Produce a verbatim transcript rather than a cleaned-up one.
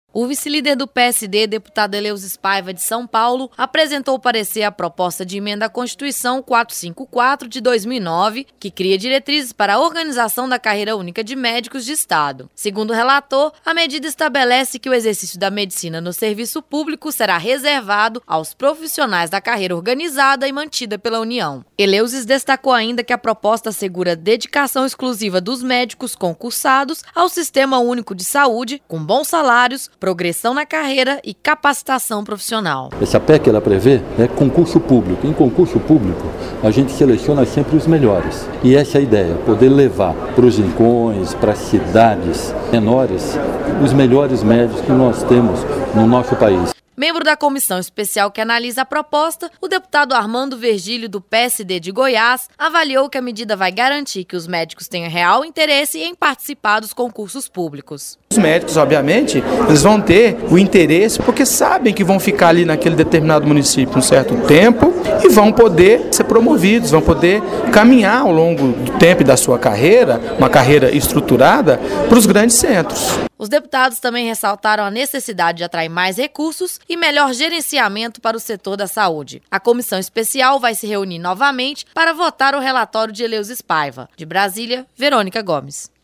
O vice-líder do P S D, deputado Eleusis Paiva, de São Paulo, apresentou parecer à proposta de emenda à Constituição quatrocentos e cinquenta e quatro de dois mil e nove, que cria diretrizes para a organização da carreira única de médicos de Estado. Segundo o relator, a medida estabelece que o exercício da medicina no serviço público será reservado aos profissionais da carreira organizada e mantida pela União. Eleusis destacou ainda que a proposta assegura dedicação exclusiva dos médicos concursados ao Sistema Único de Saúde, com bons salários, progressão na carreira e capacitação profissional. Essa P E C ela prevê né, concurso público. Em concurso público, a gente seleciona sempre os melhores. E essa é a ideia, poder levar para os rincões, para as cidades menores, os melhores médicos que nós temos no nosso país. Membro da comissão especial que analisa a proposta, o deputado Armando Virgílio, do P S D de Goiás, avaliou que a medida vai garantir que os médicos tenham real interesse em participar dos concursos públicos. Os médicos, obviamente, eles vão ter o interesse porque sabem que vão ficar ali naquele determinado município um certo tempo e vão poder ser promovidos, vão poder caminhar ao longo do tempo da sua carreira, uma carreira estruturada, para os grandes centros. Os deputados também ressaltaram a necessidade de atrair mais recursos e melhor gerenciamento para o setor da saúde. A comissão especial vai se reunir novamente para votar o relatório de Eleusis Paiva. De Brasília, Verônica Gomes.